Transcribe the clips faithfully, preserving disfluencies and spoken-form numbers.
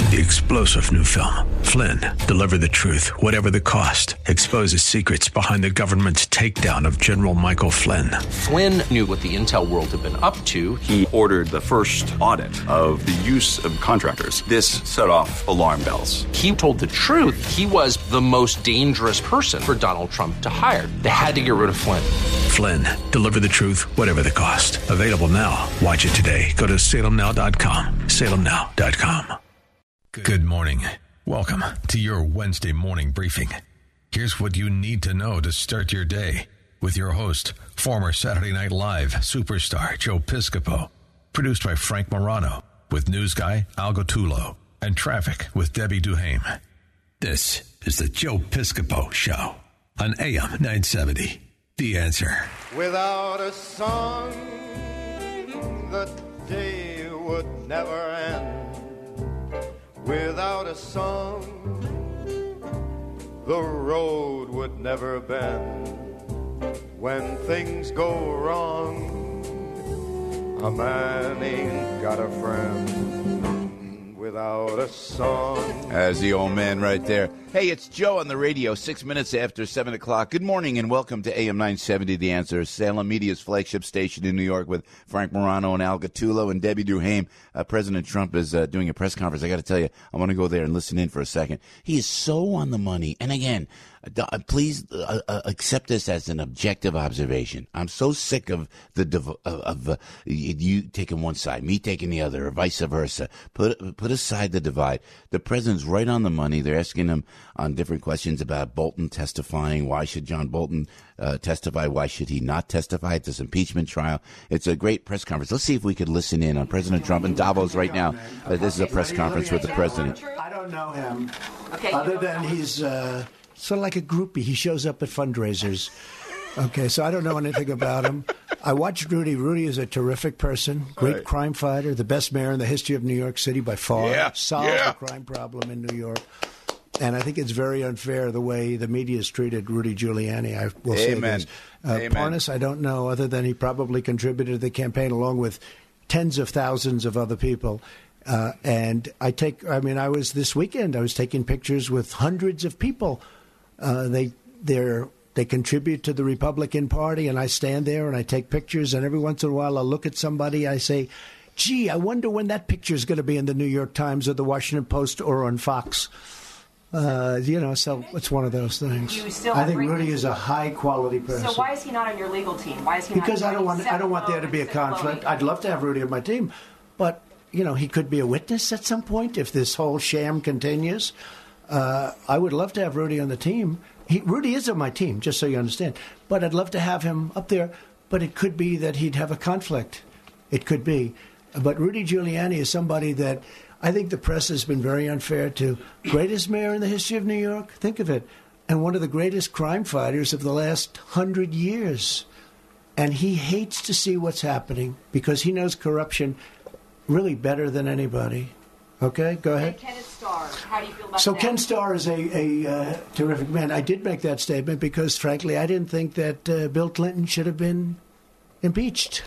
The explosive new film, Flynn, deliver the truth, whatever the cost, exposes secrets behind the government's takedown of General Michael Flynn. Flynn knew what the intel world had been up to. He ordered the first audit of the use of contractors. This set off alarm bells. He told the truth. He was the most dangerous person for Donald Trump to hire. They had to get rid of Flynn. Flynn, deliver the truth, whatever the cost. Available now. Watch it today. Go to salem now dot com. salem now dot com. Good morning. Welcome to your Wednesday morning briefing. Here's what you need to know to start your day with your host, former Saturday Night Live superstar Joe Piscopo. Produced by Frank Morano with news guy Al Gattullo and traffic with Debbie Duhame. This is the Joe Piscopo Show on A M nine seventy. The Answer. Without a song, the day would never end. Without a song, the road would never bend. When things go wrong, a man ain't got a friend without a song. As the old man right there. Hey, it's Joe on the radio, six minutes after seven o'clock. Good morning and welcome to A M nine seventy, The Answer, Salem Media's flagship station in New York with Frank Morano and Al Gattullo and Debbie Duhame. Uh, President Trump is uh, doing a press conference. I got to tell you, I want to go there and listen in for a second. He is so on the money. And again, uh, please uh, uh, accept this as an objective observation. I'm so sick of the div- of, of uh, you taking one side, me taking the other, or vice versa. Put put aside the divide. The president's right on the money. They're asking him on different questions about Bolton testifying. Why should John Bolton uh, testify? Why should he not testify at this impeachment trial? It's a great press conference. Let's see if we could listen in on President Trump in Davos right now. Uh, this is a press conference with the president. I don't know him, okay, other than he's uh, sort of like a groupie. He shows up at fundraisers. Okay, so I don't know anything about him. I watched Rudy. Rudy is a terrific person, great right. crime fighter, the best mayor in the history of New York City by far. Yeah, solved yeah. the crime problem in New York. And I think it's very unfair the way the media has treated Rudy Giuliani. I will Amen. say this. Uh, Amen. Parnas, I don't know, other than he probably contributed to the campaign along with tens of thousands of other people. Uh, and I take, I mean, I was this weekend, I was taking pictures with hundreds of people. Uh, they, they're, they contribute to the Republican Party, and I stand there and I take pictures, and every once in a while I'll look at somebody, I say, gee, I wonder when that picture is going to be in the New York Times or the Washington Post or on Fox. Uh, you know, so it's one of those things. You still I think bring- Rudy is a high quality person. So why is he not on your legal team? Why is he because not I don't want I don't want there to be a conflict. I'd love to have Rudy on my team, but you know, he could be a witness at some point if this whole sham continues. Uh, I would love to have Rudy on the team. He, Rudy is on my team, just so you understand. But I'd love to have him up there. But it could be that he'd have a conflict. It could be. But Rudy Giuliani is somebody that I think the press has been very unfair to. Greatest mayor in the history of New York, think of it, and one of the greatest crime fighters of the last hundred years. And he hates to see what's happening because he knows corruption really better than anybody. Okay, go ahead. And Kenneth Starr, how do you feel about so that? Ken Starr is a, a uh, terrific man. I did make that statement because, frankly, I didn't think that uh, Bill Clinton should have been impeached.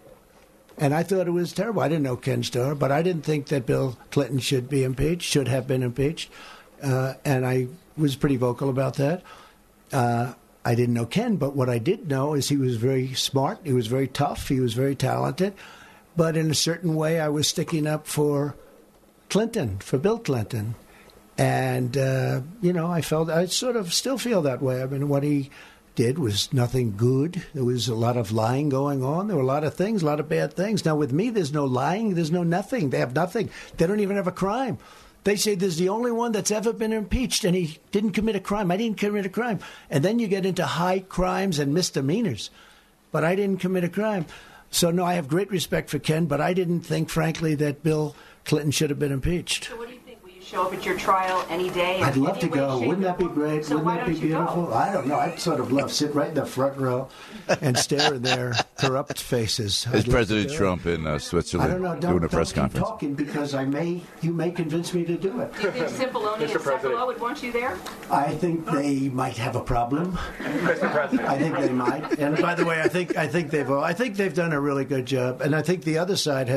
And I thought it was terrible. I didn't know Ken Starr, but I didn't think that Bill Clinton should be impeached, should have been impeached. Uh, and I was pretty vocal about that. Uh, I didn't know Ken, but what I did know is he was very smart. He was very tough. He was very talented. But in a certain way, I was sticking up for Clinton, for Bill Clinton. And, uh, you know, I felt, I sort of still feel that way. I mean, what he did was nothing good. There was a lot of lying going on. There were a lot of things, a lot of bad things. Now, with me, there's no lying. There's no nothing. They have nothing. They don't even have a crime. They say there's the only one that's ever been impeached, and he didn't commit a crime. I didn't commit a crime. And then you get into high crimes and misdemeanors. But I didn't commit a crime. So, no, I have great respect for Ken, but I didn't think, frankly, that Bill Clinton should have been impeached. So what do you think? Will you show up at your trial any day? I'd love to way, go. Wouldn't that be great? So Wouldn't why that don't be you beautiful? go? I don't know. I'd sort of love to sit right in the front row and stare at their corrupt faces. Is I'd President Trump in uh, Switzerland I don't know. Don't, doing a press don't keep conference? talking because I may, you may convince me to do it. Do you think Cipollone and Cepolo would want you there? I think they might have a problem. Mister President. I think they might. And by the way, I think I think they've I think they've done a really good job. And I think the other side has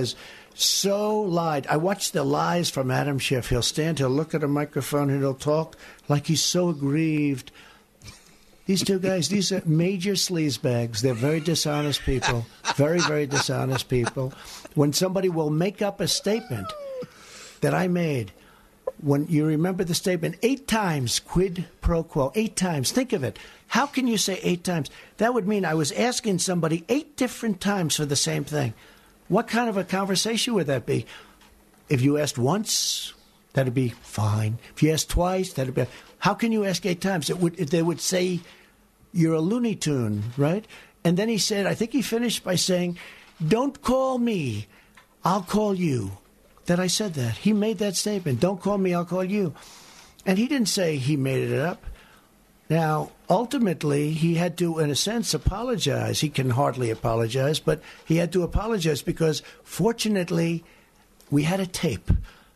so lied. I watched the lies from Adam Schiff. He'll stand, he'll look at a microphone, and he'll talk like he's so aggrieved. These two guys, these are major sleazebags. They're very dishonest people, very, very dishonest people. When somebody will make up a statement that I made, when you remember the statement, eight times, quid pro quo, eight times. Think of it. How can you say eight times? That would mean I was asking somebody eight different times for the same thing. What kind of a conversation would that be? If you asked once, that'd be fine. If you asked twice, that'd be. How can you ask eight times? It would. They would say you're a Looney Tune, right? And then he said, I think he finished by saying, "Don't call me, I'll call you." That I said that. He made that statement. Don't call me, I'll call you. And he didn't say he made it up. Now, ultimately, he had to, in a sense, apologize. He can hardly apologize, but he had to apologize because, fortunately, we had a tape.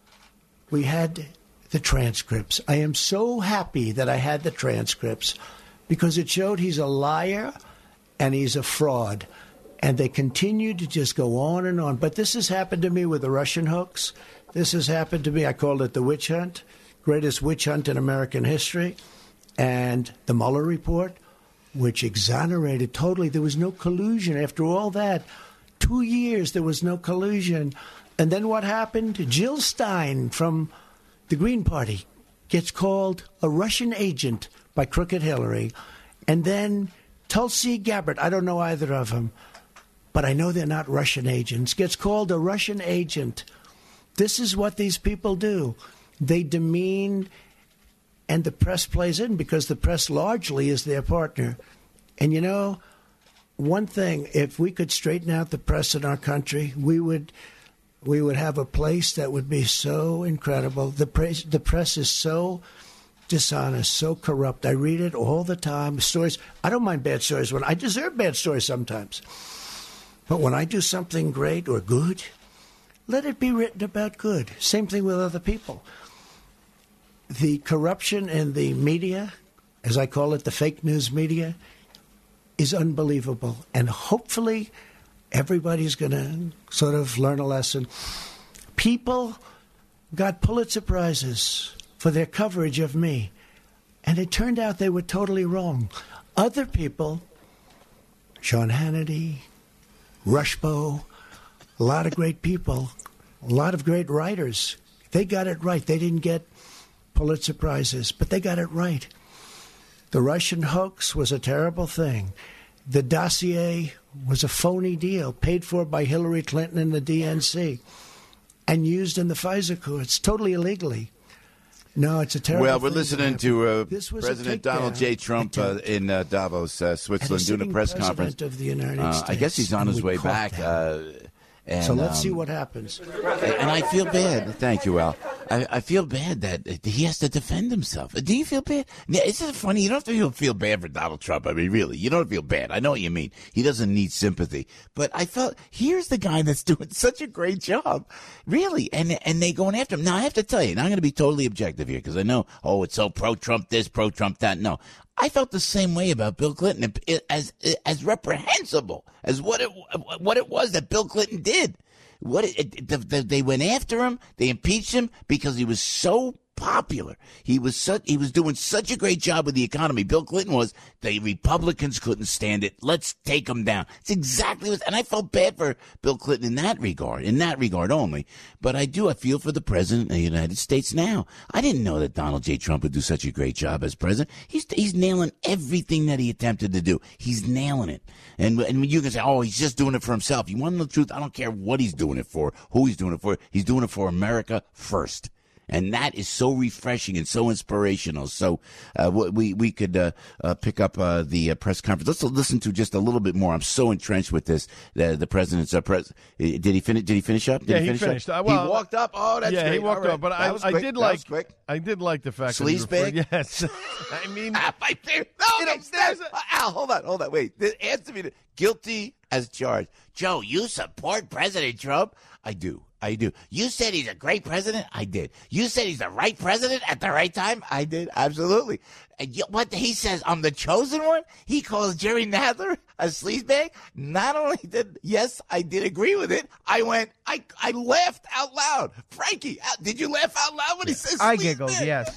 We had the transcripts. I am so happy that I had the transcripts because it showed he's a liar and he's a fraud. And they continue to just go on and on. But this has happened to me with the Russian hoax. This has happened to me. I called it the witch hunt, greatest witch hunt in American history. And the Mueller report, which exonerated totally. There was no collusion after all that. Two years, there was no collusion. And then what happened? Jill Stein from the Green Party gets called a Russian agent by Crooked Hillary. And then Tulsi Gabbard, I don't know either of them, but I know they're not Russian agents, gets called a Russian agent. This is what these people do. They demean, and the press plays in because the press largely is their partner. And, you know, one thing, if we could straighten out the press in our country, we would we would have a place that would be so incredible. The press, the press is so dishonest, so corrupt. I read it all the time. Stories. I don't mind bad stories. When I deserve bad stories sometimes. But when I do something great or good, let it be written about good. Same thing with other people. The corruption in the media, as I call it, the fake news media, is unbelievable. And hopefully everybody's going to sort of learn a lesson. People got Pulitzer Prizes for their coverage of me. And it turned out they were totally wrong. Other people, Sean Hannity, Rushbo, a lot of great people, a lot of great writers, they got it right. They didn't get Pulitzer Prizes, but they got it right. The Russian hoax was a terrible thing. The dossier was a phony deal paid for by Hillary Clinton and the D N C and used in the FISA courts totally illegally. No, it's a terrible Well, we're thing listening to uh, takedown President Donald J. Trump uh, in uh, Davos, uh, Switzerland, doing a press conference. Of the United uh, States, I guess he's on his way caught back. Uh, and, so let's um, see what happens. And I feel bad. Thank you, Al. I, I feel bad that he has to defend himself. Do you feel bad? Yeah, isn't it funny? You don't have to feel bad for Donald Trump. I mean, really, you don't feel bad. I know what you mean. He doesn't need sympathy. But I felt, here's the guy that's doing such a great job. Really. And and they going after him. Now, I have to tell you, and I'm going to be totally objective here because I know, oh, it's so pro-Trump this, pro-Trump that. No. I felt the same way about Bill Clinton, as as reprehensible as what it what it was that Bill Clinton did. What it, it, the, the, they went after him, they impeached him because he was so popular. He was such, he was doing such a great job with the economy. Bill Clinton was. The Republicans couldn't stand it. Let's take him down. It's exactly what, and I felt bad for Bill Clinton in that regard, in that regard only. But I do, I feel for the president of the United States now. I didn't know that Donald J. Trump would do such a great job as president. He's he's nailing everything that he attempted to do. He's nailing it. And and you can say, oh, he's just doing it for himself. You want to know the truth? I don't care what he's doing it for, who he's doing it for. He's doing it for America first. And that is so refreshing and so inspirational. So uh, we we could uh, uh, pick up uh, the uh, press conference. Let's listen to just a little bit more. I'm so entrenched with this. The, the president's uh, pres- did he finish? Did he finish up? Did yeah, he, he finish finished. Up? Uh, well, he walked up. Oh, that's yeah, great. he walked All right. up. But I, I, I did like. Quick. I did like the fact Sleaze that he bag? Yes. I mean, my favorite. No, you know, there's a, Al, hold on, hold on. Wait. Answer me. Guilty as charged. Joe, you support President Trump? I do. I do. You said he's a great president? I did. You said he's the right president at the right time? I did. Absolutely. And you, what he says, I'm the chosen one? He calls Jerry Nadler a sleazebag? Not only did, yes, I did agree with it, I went, I I laughed out loud. Frankie, did you laugh out loud when he says sleazebag? I giggled, yes.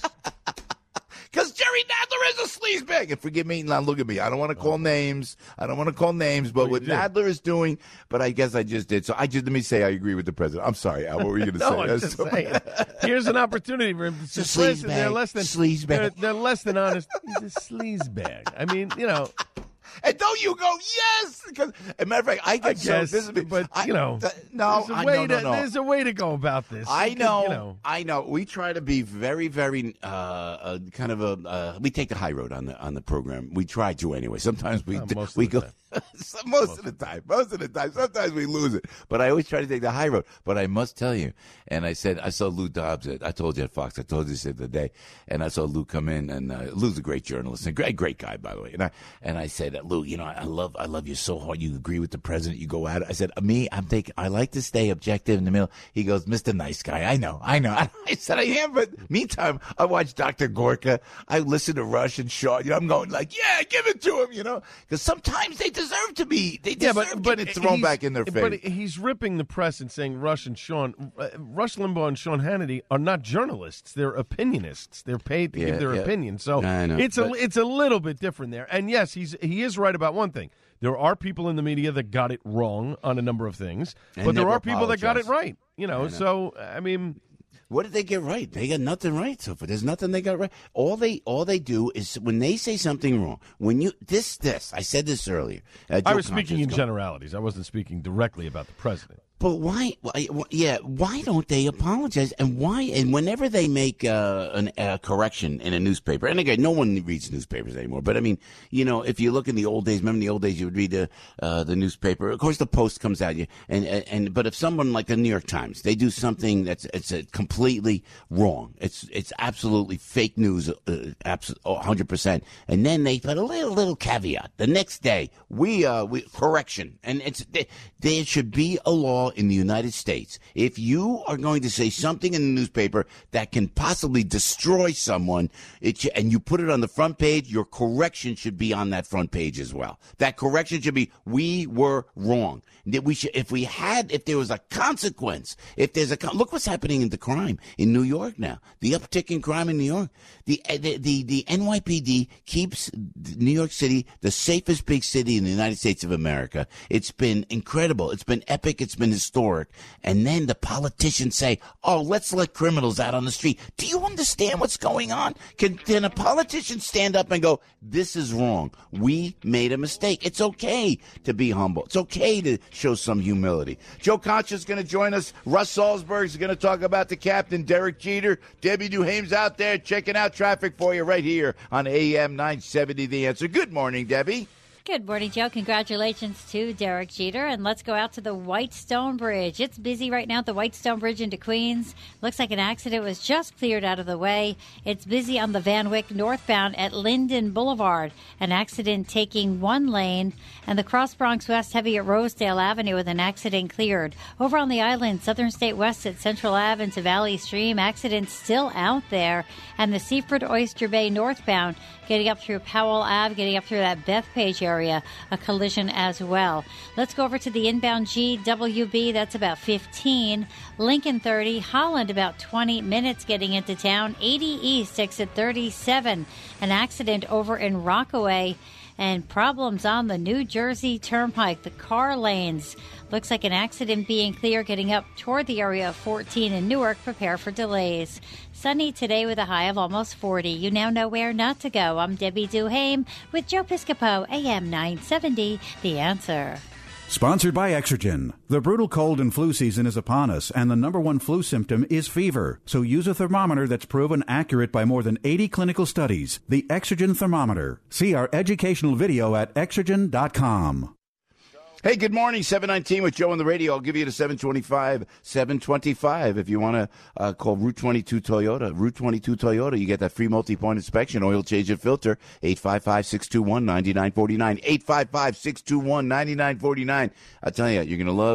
Because Jerry Nadler is a sleazebag. And forgive me, now look at me. I don't want to call oh. names. I don't want to call names. But what Nadler is doing, but I guess I just did. So I just, let me say I agree with the president. I'm sorry, Al. What were you going to no, say? I'm just so saying. Here's an opportunity for him to just listen. They're less than sleazebag. They're, they're less than honest. He's a sleazebag. I mean, you know. And don't you go, yes! Because, as a matter of fact, I get I so, guess, this is, but, I, you know, th- no, there's a, I, way no, no, to, no. there's a way to go about this. I You know, could, you know. I know. We try to be very, very, uh, uh, kind of a, uh, we take the high road on the on the program. We try to anyway. Sometimes we, Uh, most we of the go, most, most of the time, most of the time. Sometimes we lose it. But I always try to take the high road. But I must tell you, and I said, I saw Lou Dobbs, at, I told you at Fox, I told you this the other day, and I saw Lou come in, and uh, Lou's a great journalist, and great, great guy, by the way. And I, and I said, Lou, you know, I love, I love you so hard. You agree with the president. You go at it. I said, me, I'm taking, I like to stay objective in the middle. He goes, Mister Nice Guy. I know, I know. I said, I am, but meantime, I watch Doctor Gorka. I listen to Rush and Shaw. You know, I'm going like, yeah, give it to him, you know, because sometimes they deserve to be, they Yeah, deserve but, but getting it thrown he's- back in their face. But he's ripping the press and saying Rush and Sean, uh, Rush Limbaugh and Sean Hannity are not journalists; they're opinionists. They're paid to Yeah, give their yeah. opinion. So I know, it's a but- it's a little bit different there. And yes, he's he is right about one thing. There are people in the media that got it wrong on a number of things, And but there never are people that got it apologize. right. You know, I know. so I mean. What did they get right? They got nothing right so far. There's nothing they got right. All they all they do is when they say something wrong. When you this this I said this earlier. Uh, I Joe was speaking in Concha's generalities. I wasn't speaking directly about the president. But why? why- Yeah, why don't they apologize? And why? And whenever they make uh, an, a correction in a newspaper, and again, no one reads newspapers anymore. But I mean, you know, if you look in the old days, remember in the old days, you would read the uh, the newspaper. Of course, the Post comes out, you and, and and but if someone like the New York Times, they do something that's it's uh, completely wrong. It's it's absolutely fake news, uh, absolutely one hundred percent. And then they put a little little caveat. The next day, we uh we correction, and it's there should be a law in the United States. If you are going to say something in the newspaper that can possibly destroy someone, it sh- and you put it on the front page, your correction should be on that front page as well. That correction should be, we were wrong. That we should, if we had, if there was a consequence, if there's a, con- look what's happening in the crime in New York now. The uptick in crime in New York. The, the, the, the N Y P D keeps New York City the safest big city in the United States of America. It's been incredible. It's been epic. It's been historic. And then the politicians say, oh, let's let criminals out on the street. Do you understand what's going on? Can, can a politician stand up and go, this is wrong. We made a mistake. It's okay to be humble. It's okay to show some humility. Joe Concha's going to join us. Russ Salzberg's going to talk about the captain, Derek Jeter. Debbie Duhame's out there checking out traffic for you right here on A M nine seventy The Answer. Good morning, Debbie. Good morning, Joe. Congratulations to Derek Jeter. And let's go out to the Whitestone Bridge. It's busy right now at the Whitestone Bridge into Queens. Looks like an accident was just cleared out of the way. It's busy on the Van Wyck northbound at Linden Boulevard. An accident taking one lane. And the Cross Bronx West heavy at Rosedale Avenue with an accident cleared. Over on the island, Southern State West at Central Ave into Valley Stream. Accident still out there. And the Seaford Oyster Bay northbound getting up through Powell Ave, getting up through that Bethpage area, a collision as well. Let's go over to the inbound G W B. That's about fifteen. Lincoln thirty. Holland about twenty minutes getting into town. eighty East exit thirty-seven. An accident over in Rockaway. And problems on the New Jersey Turnpike, the car lanes. Looks like an accident being clear getting up toward the area of fourteen in Newark. Prepare for delays. Sunny today with a high of almost forty. You now know where not to go. I'm Debbie Duhame with Joe Piscopo, A M nine seventy, The Answer. Sponsored by Exergen. The brutal cold and flu season is upon us, and the number one flu symptom is fever. So use a thermometer that's proven accurate by more than eighty clinical studies. The Exergen thermometer. See our educational video at exergen dot com. Hey, good morning, seven nineteen with Joe on the radio. I'll give you the seven twenty-five, seven twenty-five. If you want to uh, call Route twenty-two Toyota, Route twenty-two Toyota, you get that free multi-point inspection, oil change and filter, eight five five, six two one, nine nine four nine, eight five five, six two one, nine nine four nine. I tell you, you're going to love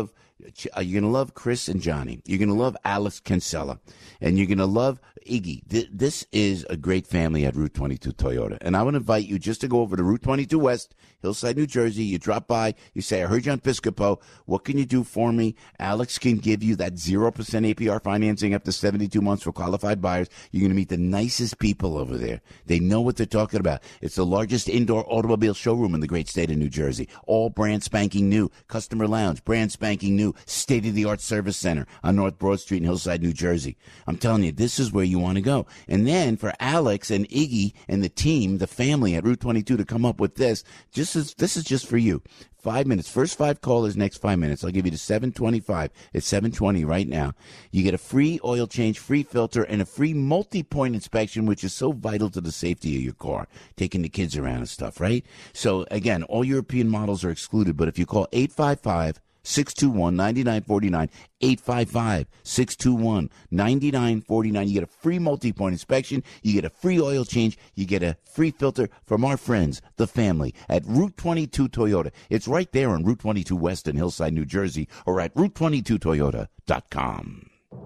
You're going to love Chris and Johnny. You're going to love Alex Kinsella. And you're going to love Iggy. This is a great family at Route twenty-two Toyota. And I want to invite you just to go over to Route twenty-two West, Hillside, New Jersey. You drop by. You say, I heard you on Piscopo. What can you do for me? Alex can give you that zero percent A P R financing up to seventy-two months for qualified buyers. You're going to meet the nicest people over there. They know what they're talking about. It's the largest indoor automobile showroom in the great state of New Jersey. All brand spanking new. Customer lounge, brand spanking new. State-of-the-art service center on North Broad Street in Hillside, New Jersey. I'm telling you, this is where you want to go. And then for Alex and Iggy and the team, the family at Route twenty-two to come up with this, just as, this is just for you. Five minutes. First five callers, next five minutes. I'll give you to seven twenty-five. It's seven twenty right now. You get a free oil change, free filter, and a free multi-point inspection, which is so vital to the safety of your car, taking the kids around and stuff, right? So, again, all European models are excluded, but if you call eight five five, six two one, nine nine four nine, eight five five, six two one, nine nine four nine. You get a free multi-point inspection. You get a free oil change. You get a free filter from our friends, the family, at Route twenty-two Toyota. It's right there on Route twenty-two West in Hillside, New Jersey, or at route twenty-two toyota dot com.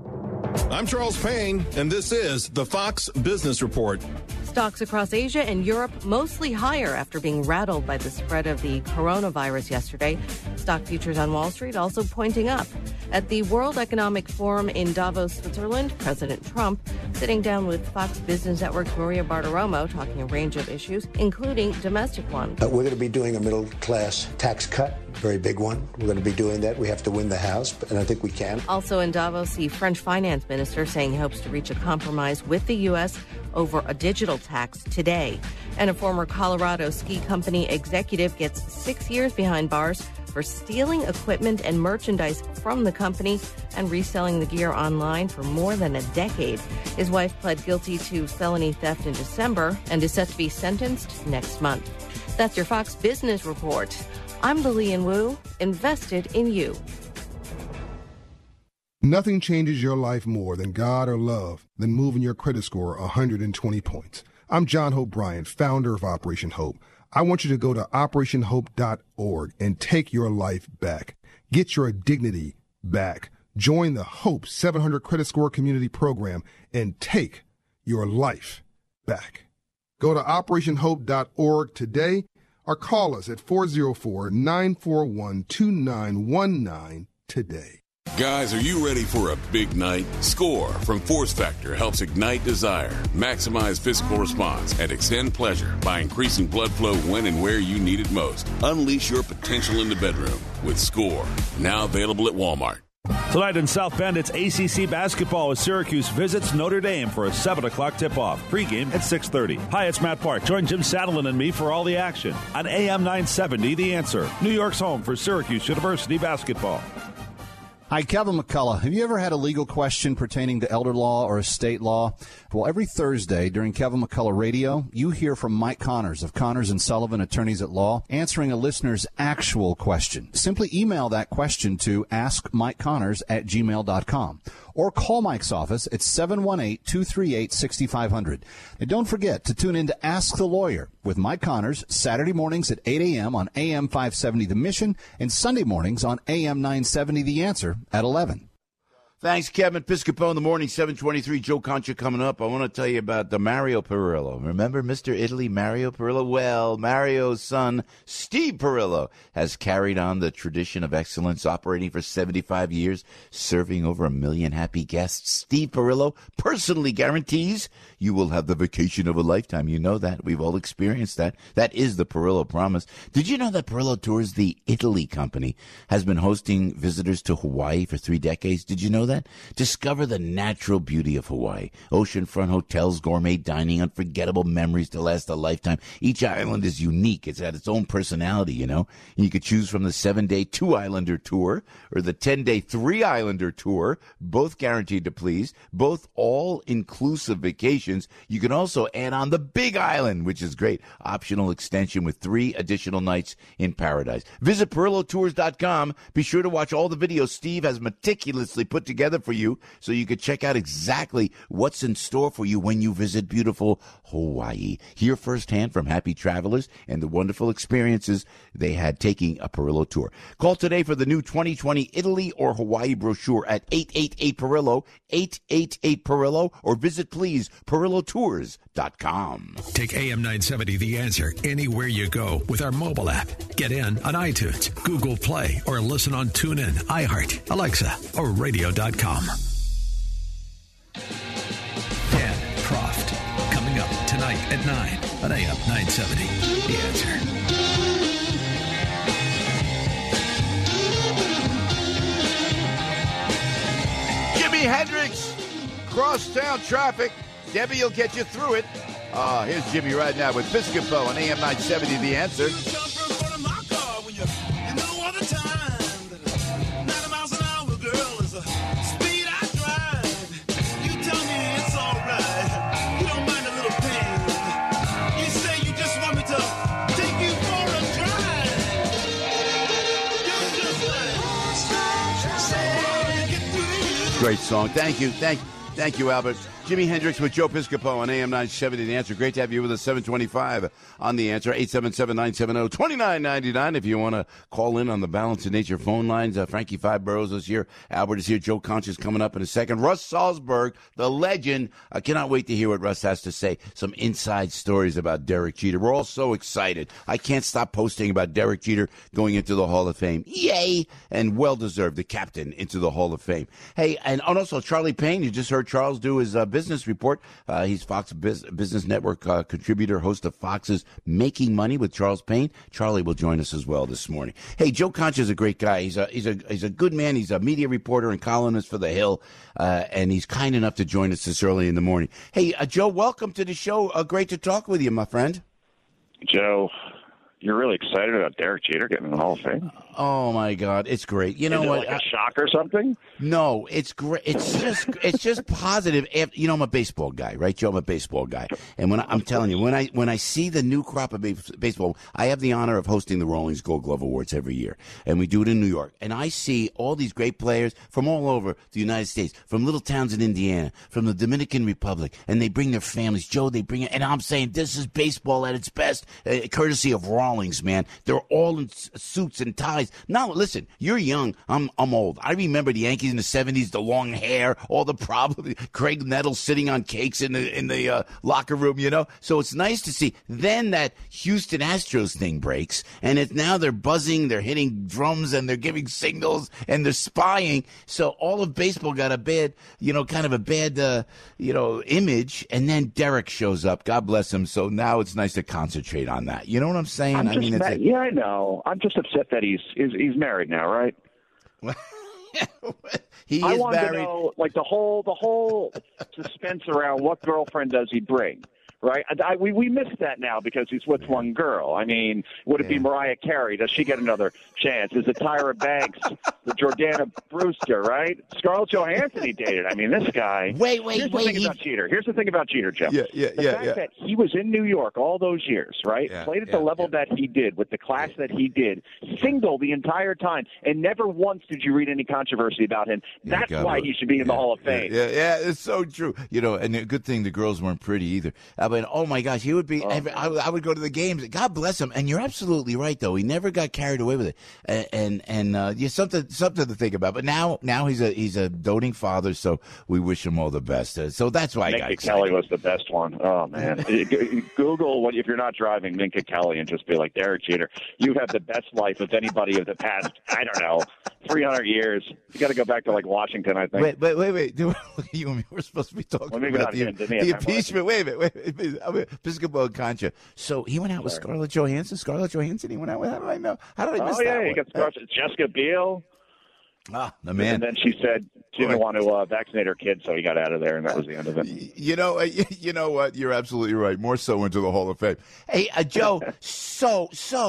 I'm Charles Payne, and this is the Fox Business Report. Stocks across Asia and Europe mostly higher after being rattled by the spread of the coronavirus yesterday. Stock futures on Wall Street also pointing up. At the World Economic Forum in Davos, Switzerland, President Trump sitting down with Fox Business Network's Maria Bartiromo, talking a range of issues, including domestic ones. Uh, we're going to be doing a middle-class tax cut, very big one. We're going to be doing that. We have to win the House, and I think we can. Also in Davos, the French finance minister saying he hopes to reach a compromise with the U S over a digital tax today. And a former Colorado ski company executive gets six years behind bars for stealing equipment and merchandise from the company and reselling the gear online for more than a decade. His wife pled guilty to felony theft in December and is set to be sentenced next month. That's your Fox Business Report. I'm Lillian Wu, invested in you. Nothing changes your life more than God or love than moving your credit score one hundred twenty points. I'm John Hope Bryant, founder of Operation Hope. I want you to go to operation hope dot org and take your life back. Get your dignity back. Join the Hope seven hundred Credit Score Community Program and take your life back. Go to operation hope dot org today or call us at four oh four, nine four one, two nine one nine today. Guys, are you ready for a big night? Score from Force Factor helps ignite desire, maximize physical response, and extend pleasure by increasing blood flow when and where you need it most. Unleash your potential in the bedroom with Score. Now available at Walmart. Tonight in South Bend, it's A C C basketball as Syracuse visits Notre Dame for a seven o'clock tip-off. Pregame at six thirty. Hi, it's Matt Park. Join Jim Saddleman and me for all the action on A M nine seventy, The Answer, New York's home for Syracuse University basketball. Hi, Kevin McCullough. Have you ever had a legal question pertaining to elder law or estate law? Well, every Thursday during Kevin McCullough Radio, you hear from Mike Connors of Connors and Sullivan Attorneys at Law, answering a listener's actual question. Simply email that question to ask mike connors at gmail dot com or call Mike's office at seven one eight, two three eight, six five zero zero. And don't forget to tune in to Ask the Lawyer with Mike Connors Saturday mornings at eight a.m. on A M five seventy The Mission and Sunday mornings on A M nine seventy The Answer at eleven. Thanks, Kevin Piscopo in the morning, seven twenty-three. Joe Concha coming up. I want to tell you about the Mario Perillo. Remember Mister Italy, Mario Perillo? Well, Mario's son, Steve Perillo, has carried on the tradition of excellence, operating for seventy-five years, serving over a million happy guests. Steve Perillo personally guarantees you will have the vacation of a lifetime. You know that. We've all experienced that. That is the Perillo promise. Did you know that Perillo Tours, the Italy company, has been hosting visitors to Hawaii for three decades? Did you know that? Discover the natural beauty of Hawaii. Oceanfront hotels, gourmet dining, unforgettable memories to last a lifetime. Each island is unique. It's got its own personality, you know. And you could choose from the seven-day two-islander tour or the ten-day three-islander tour, both guaranteed to please, both all-inclusive vacations. You can also add on the Big Island, which is great. Optional extension with three additional nights in paradise. Visit Perillo Tours dot com. Be sure to watch all the videos Steve has meticulously put together together for you so you could check out exactly what's in store for you when you visit beautiful Hawaii. Hear firsthand from happy travelers and the wonderful experiences they had taking a Perillo tour. Call today for the new twenty twenty Italy or Hawaii brochure at eight eight eight Perillo, eight eight eight Perillo, or visit, please, Perillo Tours dot com. Take A M nine seventy The Answer anywhere you go with our mobile app. Get in on iTunes, Google Play, or listen on TuneIn, iHeart, Alexa, or radio dot com. Dan Proft, coming up tonight at nine on A M nine seventy The Answer. Jimi Hendrix, crosstown traffic. Debbie will get you through it. Uh, here's Jimmy right now with Piscopo on A M nine seventy The Answer. Great song. Thank you. Thank Thank you, Albert. Jimi Hendrix with Joe Piscopo on A M nine seventy The Answer. Great to have you with us, seven twenty-five on The Answer, eight seven seven, nine seven zero, two nine nine nine. If you want to call in on the Balance of Nature phone lines, uh, Frankie Five Boroughs is here. Albert is here. Joe Conch is coming up in a second. Russ Salzberg, the legend. I cannot wait to hear what Russ has to say. Some inside stories about Derek Jeter. We're all so excited. I can't stop posting about Derek Jeter going into the Hall of Fame. Yay! And well-deserved, the captain into the Hall of Fame. Hey, and also Charlie Payne. You just heard Charles do his uh, business report. Uh, he's Fox Biz- Business Network uh, contributor, host of Fox's Making Money with Charles Payne. Charlie will join us as well this morning. Hey, Joe Concha is a great guy. He's a he's a he's a good man. He's a media reporter and columnist for The Hill, uh, and he's kind enough to join us this early in the morning. Hey, uh, Joe, welcome to the show. Uh, great to talk with you, my friend. Joe, you're really excited about Derek Jeter getting in the Hall of Fame? Oh my God, it's great. You know Is it what? Like a shock or something? No, it's great. It's just it's just positive. You know, I'm a baseball guy, right, Joe? I'm a baseball guy, and when I, I'm telling you, when I when I see the new crop of baseball, I have the honor of hosting the Rawlings Gold Glove Awards every year, and we do it in New York. And I see all these great players from all over the United States, from little towns in Indiana, from the Dominican Republic, and they bring their families. Joe, they bring it, and I'm saying this is baseball at its best, uh, courtesy of Rawlings, man. They're all in suits and ties. Now, listen, you're young. I'm I'm old. I remember the Yankees in the seventies, the long hair, all the problems. Craig Nettles sitting on cakes in the in the uh, locker room, you know. So it's nice to see. Then that Houston Astros thing breaks, and it's now they're buzzing, they're hitting drums, and they're giving signals, and they're spying. So all of baseball got a bad, you know, kind of a bad, uh, you know, image. And then Derek shows up. God bless him. So now it's nice to concentrate on that. You know what I'm saying? I'm I just mean, it's mad. a, yeah, I know. I'm just upset that he's he's, he's married now, right? he I is wanted married. to know, like the whole the whole suspense around what girlfriend does he bring. Right, I, I, we we missed that now because he's with one girl. I mean, would it yeah. be Mariah Carey? Does she get another chance? Is it Tyra Banks, the Jordana Brewster? Right, Scarlett Johansson he dated. I mean, this guy. Wait, wait, Here's wait. the thing he... about Jeter. Here's the thing about Jeter, Jim. Yeah, yeah, the yeah. fact yeah. that he was in New York all those years, right? Yeah, Played at yeah, the level yeah. that he did, with the class that he did, single the entire time, and never once did you read any controversy about him. Yeah, That's God, why he should be in yeah, the Hall of Fame. Yeah, yeah, yeah, it's so true. You know, and a good thing the girls weren't pretty either. I mean, oh my gosh, he would be. Oh. Every, I, would- I would go to the games. God bless him. And you're absolutely right, though. He never got carried away with it. And and, and uh, yeah, something something to think about. But now now he's a he's a doting father, so we wish him all the best. Uh, so that's why I got Minka excited. Kelly was the best one. Oh man! Google what if you're not driving Minka Kelly and just be like, Derek Jeter, you have the best life of anybody of the past. I don't know, three hundred years. You got to go back to like Washington, I think. Wait, wait, wait, wait. Do, you and me, we're supposed to be talking Well, maybe about not the, again, to me, the I'm impeachment. Wait a minute. Wait, wait, wait. I mean, Piscopo and Concha. So he went out with Sorry. Scarlett Johansson. Scarlett Johansson. He went out with. How did I know? How did I miss Oh that yeah, one? he got Scarlett. Jessica Biel. Ah, the man. And then she said she didn't want to uh, vaccinate her kid, so he got out of there, and that was the end of it. You know, uh, you know what? You're absolutely right. More so into the Hall of Fame. Hey, uh, Joe. so, so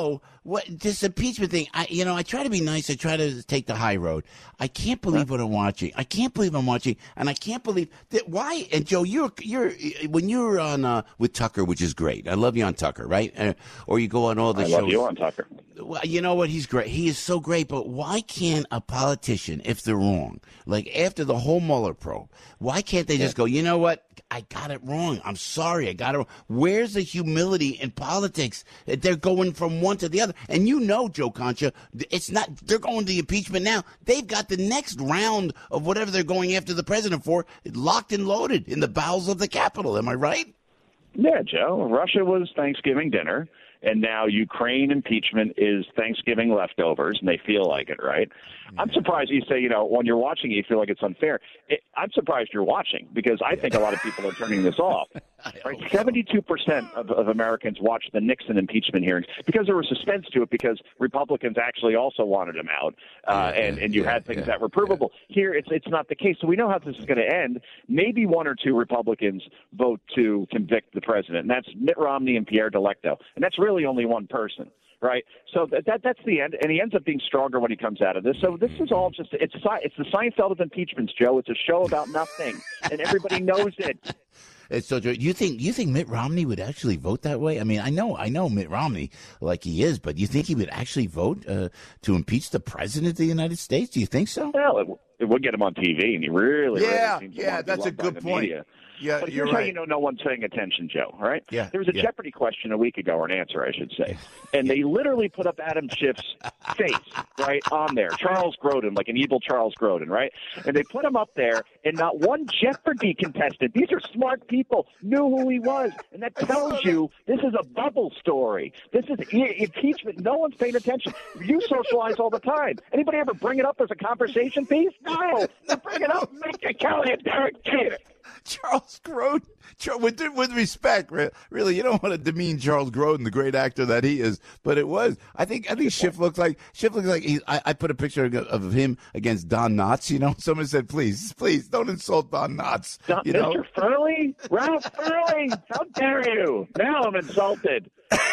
what this impeachment thing, I you know, I try to be nice. I try to take the high road. I can't believe what I'm watching. I can't believe I'm watching, and I can't believe that. Why? And Joe, you're you're when you're on uh, with Tucker, which is great. I love you on Tucker, right? Uh, or you go on all the I shows. love you on Tucker. Well, you know what? He's great. He is so great. But why can't a politician, if they're wrong, like after the whole Mueller probe, why can't they just go, you know what? I got it wrong. I'm sorry. I got it wrong. Where's the humility in politics? They're going from one to the other. And you know, Joe Concha, it's not, they're going to the impeachment now. They've got the next round of whatever they're going after the president for locked and loaded in the bowels of the Capitol. Am I right? Yeah, Joe. Russia was Thanksgiving dinner, and now Ukraine impeachment is Thanksgiving leftovers, and they feel like it, right? Yeah. I'm surprised you say, you know, when you're watching it, you feel like it's unfair. It, I'm surprised you're watching because I think a lot of people are turning this off. Right? seventy-two percent of, of Americans watched the Nixon impeachment hearings because there was suspense to it because Republicans actually also wanted him out, uh, yeah, and, and you yeah, had things yeah, that were provable. Yeah. Here, it's it's not the case. So we know how this is going to end. Maybe one or two Republicans vote to convict the president, and that's Mitt Romney and Pierre Delecto. And that's really only one person. Right, so that, that that's the end, and he ends up being stronger when he comes out of this. So this is all just it's it's the Seinfeld of impeachments, Joe. It's a show about nothing, and everybody knows it. It's so true. You think you think Mitt Romney would actually vote that way? I mean, I know I know Mitt Romney like he is, but you think he would actually vote uh, to impeach the president of the United States? Do you think so? Well, it, it would get him on T V, and he really, yeah, really seems yeah, that's a good point. Media. Yeah, but you're here's right. how you know no one's paying attention, Joe, all right? Yeah. There was a yeah. Jeopardy question a week ago, or an answer, I should say. And they literally put up Adam Schiff's face, right, on there. Charles Grodin, like an evil Charles Grodin, right? And they put him up there, and not one Jeopardy contestant, these are smart people, knew who he was. And that tells you this is a bubble story. This is impeachment. No one's paying attention. You socialize all the time. Anybody ever bring it up as a conversation piece? No. They bring it up, Minka Kelly and Derek Jeter. Charles Grodin, with, with respect, really, you don't want to demean Charles Grodin, the great actor that he is, but it was. I think I think Schiff looks like Schiff looks like he. I, I put a picture of him against Don Knotts. You know, someone said, "Please, please, don't insult Don Knotts." Don, you Mister know? Furley, Ralph Furley, how dare you? Now I'm insulted.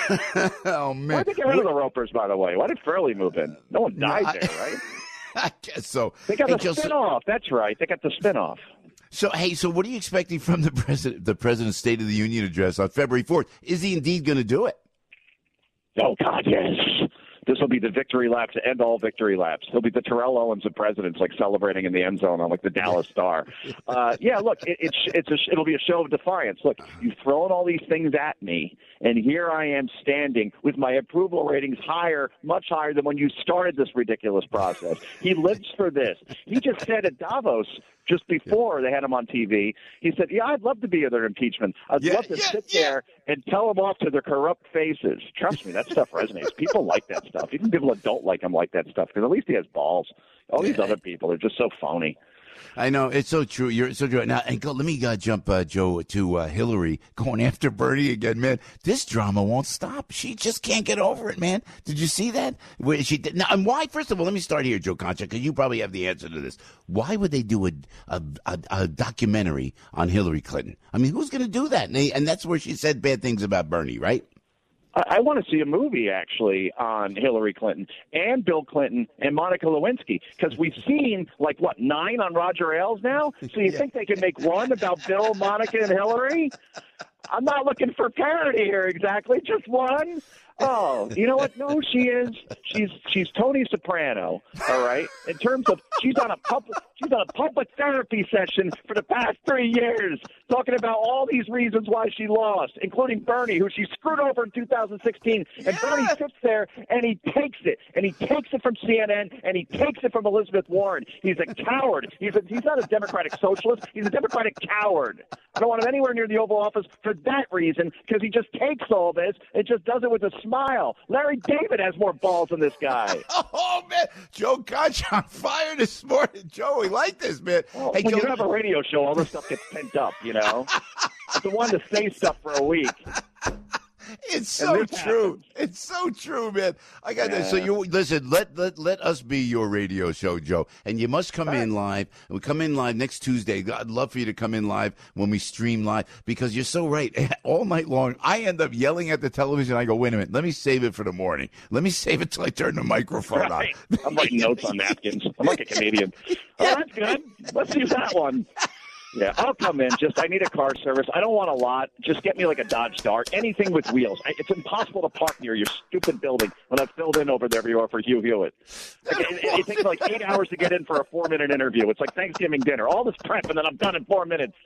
Oh man, why did they get rid of the Ropers? By the way, why did Furley move in? No one died no, I, there, right? I guess so. They got hey, the Joseph, spin-off. That's right. They got the spin-off. So, hey, so what are you expecting from the president, the president's State of the Union address on February fourth? Is he indeed going to do it? Oh, God, yes. This will be the victory lap to end all victory laps. He'll be the Terrell Owens of presidents, like celebrating in the end zone on like the Dallas Star. Uh, yeah, look, it, it's it's a, it'll be a show of defiance. Look, you've thrown all these things at me, and here I am standing with my approval ratings higher, much higher than when you started this ridiculous process. He lives for this. He just said at Davos just before yeah. they had him on T V, he said, yeah, I'd love to be at their impeachment. I'd yeah, love to yeah, sit yeah. there and tell them off to their corrupt faces. Trust me, that stuff resonates. People like that stuff. Even people that don't like him like that stuff because at least he has balls. All these yeah. other people are just so phony. I know. It's so true. You're so true. Now, and go, let me uh, jump, uh, Joe, to uh, Hillary going after Bernie again, man. This drama won't stop. She just can't get over it, man. Did you see that? Where she did, now, and why? First of all, let me start here, Joe Concha, because you probably have the answer to this. Why would they do a a, a, a documentary on Hillary Clinton? I mean, who's going to do that? And, they, and that's where she said bad things about Bernie, right? I want to see a movie, actually, on Hillary Clinton and Bill Clinton and Monica Lewinsky, because we've seen, like, what, nine on Roger Ailes now? So you yeah. think they can make one about Bill, Monica, and Hillary? I'm not looking for parody here exactly, just one. Oh, you know what? No, she is. She's she's Tony Soprano. All right. In terms of she's on a public she's on a public therapy session for the past three years, talking about all these reasons why she lost, including Bernie, who she screwed over in two thousand sixteen. And yes. Bernie sits there and he takes it, and he takes it from C N N, and he takes it from Elizabeth Warren. He's a coward. He's a, he's not a Democratic socialist. He's a Democratic coward. I don't want him anywhere near the Oval Office for that reason, because he just takes all this and just does it with a smile. Larry David has more balls than this guy. Oh, man. Joe Concha on fire this morning. Joe, we like this, man. Well, hey, when Joe, you have a radio show, all this stuff gets pent up, you know? It's the one to say stuff for a week. It's so true. happens. It's so true, man. I got Yeah. that. So you listen. Let let let us be your radio show, Joe. And you must come in live. We come in live next Tuesday. I'd love for you to come in live when we stream live because you're so right. All night long, I end up yelling at the television. I go, wait a minute. Let me save it for the morning. Let me save it till I turn the microphone Right. on. I'm writing notes on napkins. I'm like a Canadian. Oh, that's good. Let's use that one. Yeah, I'll come in. Just I need a car service. I don't want a lot. Just get me like a Dodge Dart, anything with wheels. I, it's impossible to park near your stupid building when I've filled in over there everywhere for Hugh Hewitt. Like, it, it, it takes like eight hours to get in for a four-minute interview. It's like Thanksgiving dinner. All this prep, and then I'm done in four minutes.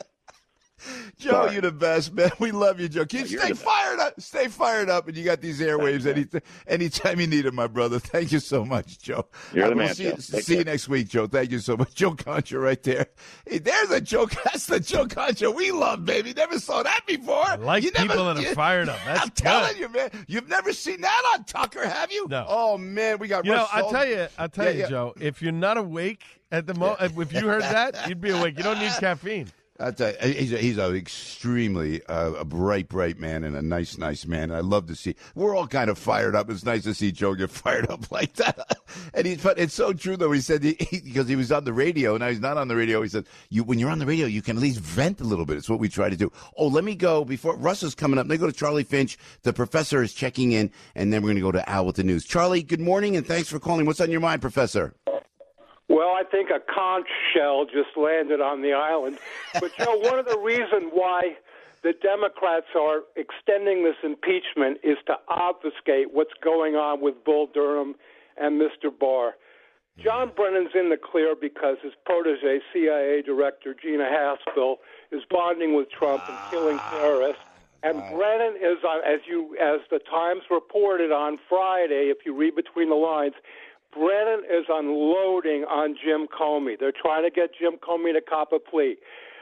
Joe, Sorry. you're the best, man. We love you, Joe. Keep You're stay the best. fired up. Stay fired up, and you got these airwaves any anytime you need them, my brother. Thank you so much, Joe. You're I the will man, See, Joe. Take see you care. next week, Joe. Thank you so much, Joe Concha, right there. Hey, there's a Joe. That's the Joe Concha we love, baby. Never saw that before. I like You never- people that are you- fired up. That's I'm good. telling you, man. You've never seen that on Tucker, have you? No. Oh man, we got. You know, Russ I Sol- tell you, I tell Yeah, you, yeah. Joe. If you're not awake at the moment, if you heard that, you'd be awake. You don't need caffeine. I tell you, he's a, he's a extremely uh, a bright, bright man and a nice, nice man. I love to see. We're all kind of fired up. It's nice to see Joe get fired up like that. And he's, but it's so true though. He said he, he, because he was on the radio. Now he's not on the radio. He said, "You when you're on the radio, you can at least vent a little bit." It's what we try to do. Oh, let me go before Russ is coming up. Let me go to Charlie Finch. The professor is checking in, and then we're going to go to Al with the news. Charlie, good morning, and thanks for calling. What's on your mind, Professor? Well, I think a conch shell just landed on the island. But, Joe, one of the reasons why the Democrats are extending this impeachment is to obfuscate what's going on with Bull Durham and Mister Barr. John Brennan's in the clear because his protege, C I A Director Gina Haspel, is bonding with Trump and killing terrorists. And Brennan is, on, as you, as the Times reported on Friday, if you read between the lines, Brennan is unloading on Jim Comey. They're trying to get Jim Comey to cop a plea.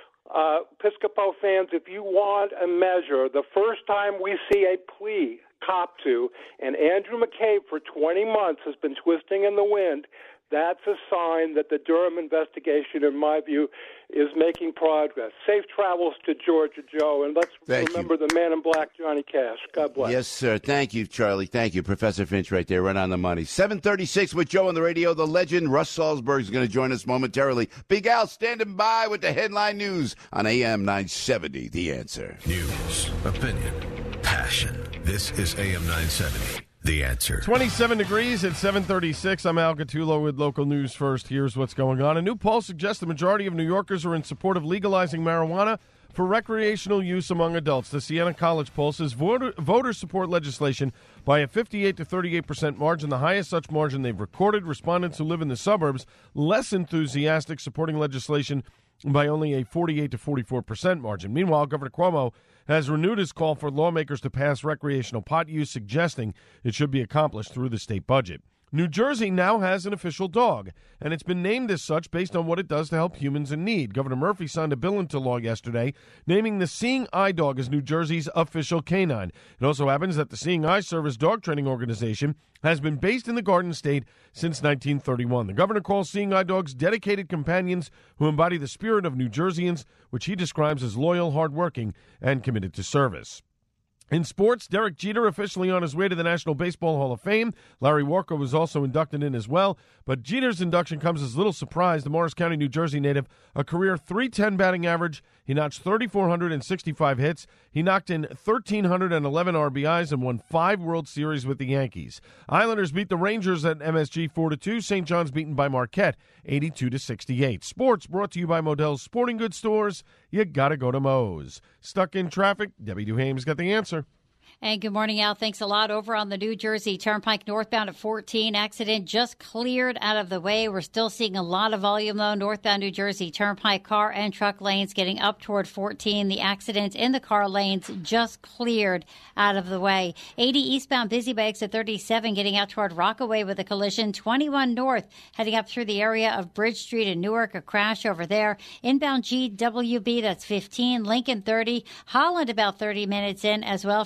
Uh, Piscopo fans, if you want a measure, the first time we see a plea cop to, and Andrew McCabe for twenty months has been twisting in the wind, that's a sign that the Durham investigation, in my view, is making progress. Safe travels to Georgia, Joe, and let's Thank remember the man in black, Johnny Cash. God bless. Yes, sir. Thank you, Charlie. Thank you. Professor Finch right there, right on the money. seven thirty-six with Joe on the radio. The legend Russ Salzberg is going to join us momentarily. Big Al standing by with the headline news on A M nine seventy, The Answer. News, opinion, passion. This is A M nine seventy, The Answer. twenty-seven degrees at seven thirty-six. I'm Al Gattulo with local news first. Here's what's going on. A new poll suggests the majority of New Yorkers are in support of legalizing marijuana for recreational use among adults. The Siena College poll says voter, voters support legislation by a fifty-eight to thirty-eight percent margin, the highest such margin they've recorded. Respondents who live in the suburbs less enthusiastic, supporting legislation by only a forty-eight to forty-four percent margin. Meanwhile, Governor Cuomo has renewed his call for lawmakers to pass recreational pot use, suggesting it should be accomplished through the state budget. New Jersey now has an official dog, and it's been named as such based on what it does to help humans in need. Governor Murphy signed a bill into law yesterday naming the Seeing Eye Dog as New Jersey's official canine. It also happens that the Seeing Eye Service dog training organization has been based in the Garden State since nineteen thirty-one. The governor calls Seeing Eye Dogs dedicated companions who embody the spirit of New Jerseyans, which he describes as loyal, hardworking, and committed to service. In sports, Derek Jeter officially on his way to the National Baseball Hall of Fame. Larry Walker was also inducted in as well, but Jeter's induction comes as a little surprise. The Morris County, New Jersey native, a career three ten batting average. He notched three thousand four hundred sixty-five hits. He knocked in one thousand three hundred eleven R B Is and won five World Series with the Yankees. Islanders beat the Rangers at M S G four to two. Saint John's beaten by Marquette eighty-two to sixty-eight. Sports brought to you by Modell's Sporting Goods Stores. You gotta go to Moe's. Stuck in traffic? Debbie Duhame's got the answer. And good morning, Al. Thanks a lot. Over on the New Jersey Turnpike northbound at fourteen, accident just cleared out of the way. We're still seeing a lot of volume, though. Northbound New Jersey Turnpike car and truck lanes getting up toward fourteen. The accident in the car lanes just cleared out of the way. eighty eastbound busy by exit thirty-seven getting out toward Rockaway with a collision. twenty-one north heading up through the area of Bridge Street in Newark, a crash over there. Inbound G W B, that's fifteen. Lincoln thirty. Holland about thirty minutes in as well from both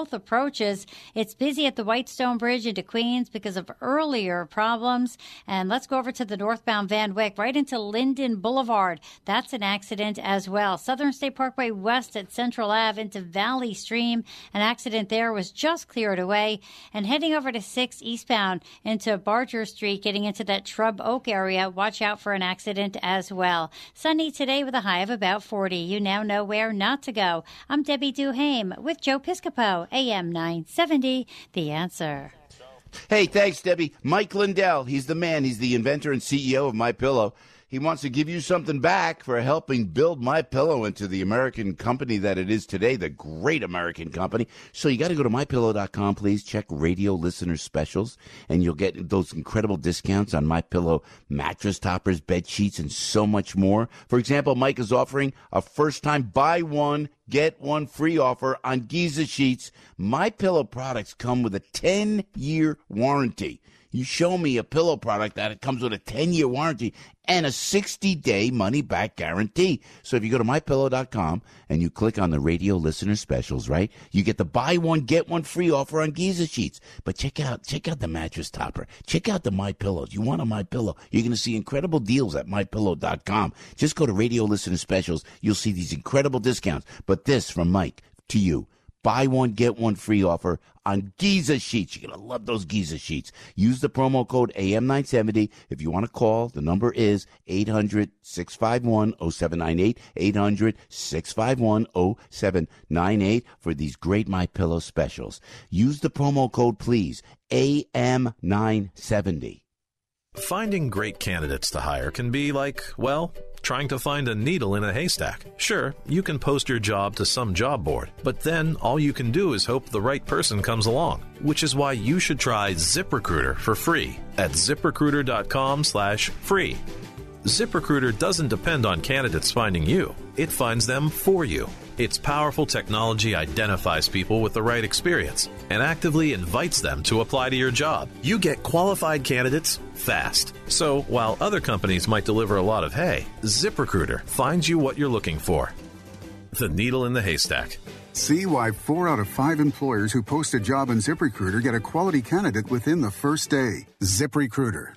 both approaches. It's busy at the Whitestone Bridge into Queens because of earlier problems. And let's go over to the northbound Van Wyck, right into Linden Boulevard. That's an accident as well. Southern State Parkway west at Central Ave into Valley Stream. An accident there was just cleared away. And heading over to six eastbound into Barger Street, getting into that Shrub Oak area. Watch out for an accident as well. Sunny today with a high of about forty. You now know where not to go. I'm Debbie Duhame with Joe Piscopo, A M nine seventy, The Answer. Hey, thanks, Debbie. Mike Lindell, he's the man. He's the inventor and C E O of MyPillow. He wants to give you something back for helping build MyPillow into the American company that it is today, the great American company. So you got to go to my pillow dot com, please. Check radio listener specials, and you'll get those incredible discounts on MyPillow mattress toppers, bed sheets, and so much more. For example, Mike is offering a first-time buy one, get one free offer on Giza sheets. MyPillow products come with a ten-year warranty. You show me a pillow product that it comes with a ten-year warranty and a sixty-day money-back guarantee. So if you go to my pillow dot com and you click on the radio listener specials, right, you get the buy one, get one free offer on Giza sheets. But check out check out the mattress topper. Check out the MyPillows. You want a MyPillow. You're going to see incredible deals at my pillow dot com. Just go to radio listener specials. You'll see these incredible discounts. But this from Mike to you. Buy one, get one free offer on Giza sheets. You're going to love those Giza sheets. Use the promo code A M nine seventy. If you want to call, the number is eight hundred, six five one, oh seven nine eight, eight hundred, six five one, oh seven nine eight for these great MyPillow specials. Use the promo code, please, A M nine seventy. Finding great candidates to hire can be like, well, trying to find a needle in a haystack. Sure, you can post your job to some job board, but then all you can do is hope the right person comes along, which is why you should try ZipRecruiter for free at ZipRecruiter.com slash free. ZipRecruiter doesn't depend on candidates finding you. It finds them for you. Its powerful technology identifies people with the right experience and actively invites them to apply to your job. You get qualified candidates fast. So while other companies might deliver a lot of hay, ZipRecruiter finds you what you're looking for. The needle in the haystack. See why four out of five employers who post a job in ZipRecruiter get a quality candidate within the first day. ZipRecruiter,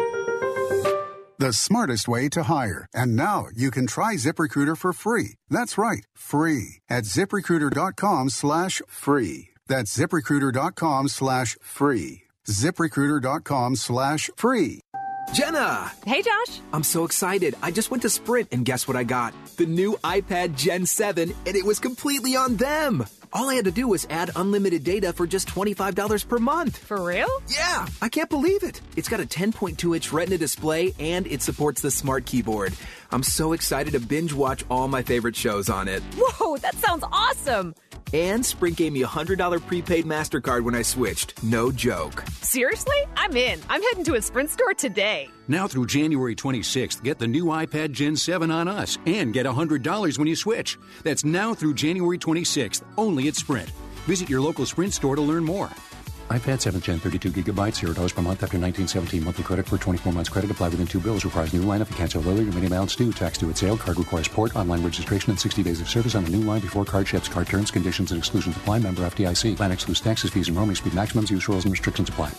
the smartest way to hire. And now you can try ZipRecruiter for free. That's right, free at ZipRecruiter.com slash free. That's ZipRecruiter.com slash free. ZipRecruiter.com slash free. Jenna! Hey, Josh. I'm so excited. I just went to Sprint, and guess what I got? The new iPad Gen seven, and it was completely on them. All I had to do was add unlimited data for just twenty-five dollars per month. For real? Yeah, I can't believe it. It's got a ten point two inch Retina display, and it supports the Smart Keyboard. I'm so excited to binge watch all my favorite shows on it. Whoa, that sounds awesome. And Sprint gave me a one hundred dollars prepaid MasterCard when I switched. No joke. Seriously? I'm in. I'm heading to a Sprint store today. Now through January twenty-sixth, get the new iPad Gen seven on us and get one hundred dollars when you switch. That's now through January twenty-sixth, only at Sprint. Visit your local Sprint store to learn more. iPad seventh Gen, thirty-two gigabytes, zero dollars per month after nineteen seventeen. Monthly credit for twenty-four months credit applied within two bills. Requires new line if you cancel early. Remaining balance due. Tax due at sale. Card requires port. Online registration and sixty days of service on a new line before card ships. Card terms, conditions, and exclusions apply. Member F D I C. Plan excludes taxes, fees, and roaming. Speed maximums. Use rules and restrictions apply.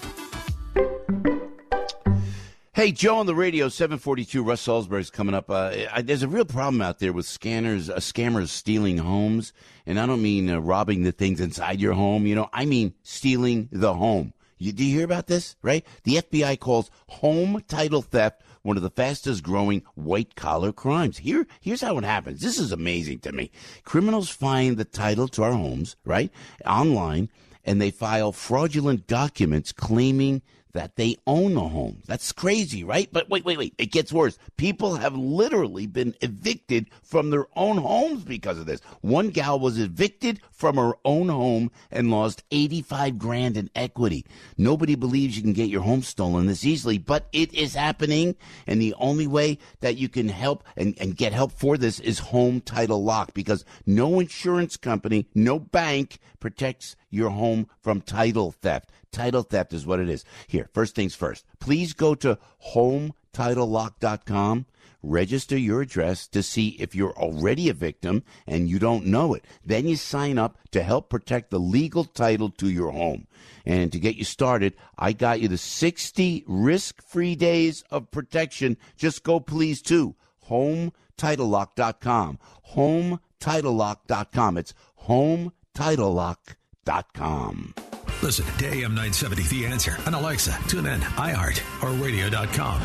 Hey, Joe on the radio, seven forty-two, Russ Salisbury's coming up. Uh, I, there's a real problem out there with scanners, uh, scammers stealing homes. And I don't mean uh, robbing the things inside your home. You know, I mean stealing the home. You, do you hear about this, right? The F B I calls home title theft one of the fastest growing white-collar crimes. Here, here's how it happens. This is amazing to me. Criminals find the title to our homes, right, online, and they file fraudulent documents claiming that they own a home. That's crazy, right? But wait, wait, wait. It gets worse. People have literally been evicted from their own homes because of this. One gal was evicted from her own home and lost eighty-five grand in equity. Nobody believes you can get your home stolen this easily, but it is happening. And the only way that you can help and, and get help for this is Home Title Lock, because no insurance company, no bank protects your home from title theft. Title theft is what it is. Here, first things first. Please go to home title lock dot com. Register your address to see if you're already a victim and you don't know it. Then you sign up to help protect the legal title to your home. And to get you started, I got you the sixty risk-free days of protection. Just go, please, to home title lock dot com. home title lock dot com. It's home title lock dot com. Listen to A M nine seventy The Answer on Alexa, TuneIn, iHeart, or radio dot com.